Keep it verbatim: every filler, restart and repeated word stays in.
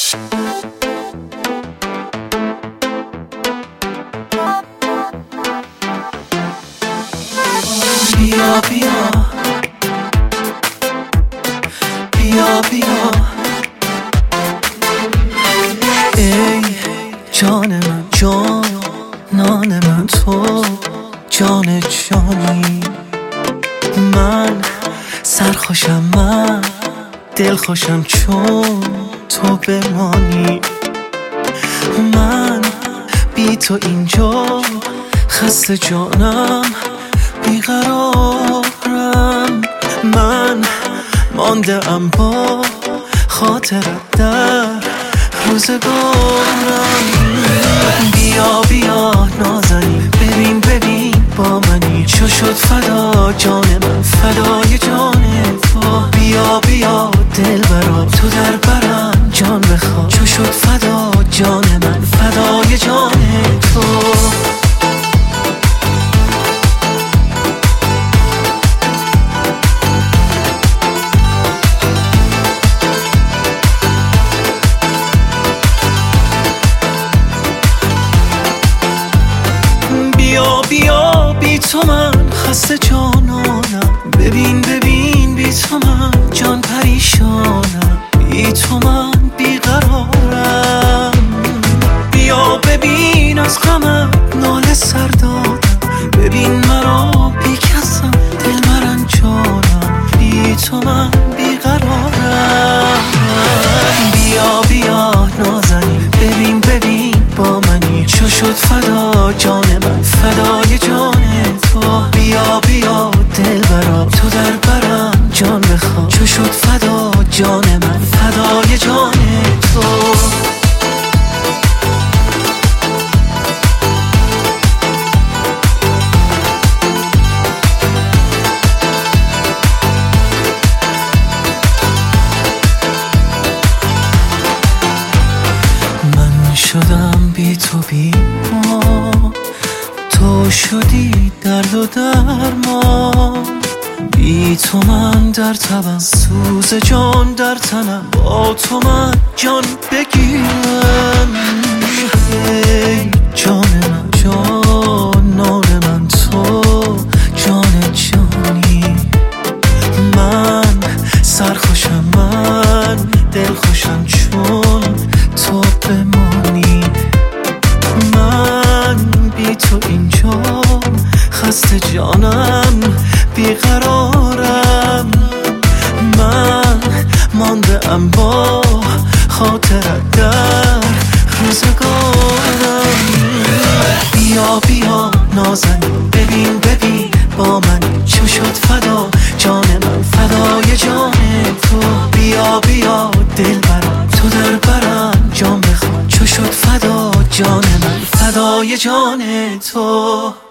بیا بیا بیا بیا ای جان من، جانان من، تو جان جانی. من سرخوشم، من دلخوشم چون تو بمانی. من بی تو اینجا خسته جانم، بیقرارم. من مانده ام با خاطرت در روزگارم. بیا بیا نازنین، ببین ببین با منی، چو شد فدا جان من، فدای جان تو. بیا بیا دلبرا تو در برم جان بخواه، چو شد فدا جان من، فدای جان تو. بیا بیا بی تو من خسته جانانم، ببین ببین بی تو من جان پریشانم، بی تو من بیقرارم. بیا ببین از غمم ناله سر دادم، ببین مرا بی کسم دل مرنجانم، بی تو من بیقرارم. بیا بیا نازنین، ببین ببین با منی، چو شد فدا جان من، فدای جان تو. بیا بیا دلبرا تو در برم جان بخواه، چو شد فدا جان من، فدای جان تو. من شدم بی تو بی ما، تو شدی درد و درمان. بی تو من در تبم، سوز جان در تنم، با تو من جان بگیرم. ای جان من، جانان من، تو جان جانی. من سرخوشم، من دلخوشم چون تو بمانی. من بی تو اینجا خسته جانم، بیقرارم. من مانده ام با خاطرت در روزگارم. بیا بیا نازنین، ببین ببین با من، چو شد فدا جان من، فدای جان تو. بیا بیا دلبرا تو در برم جان بخواه، چو شد فدا جان من، فدای جان تو.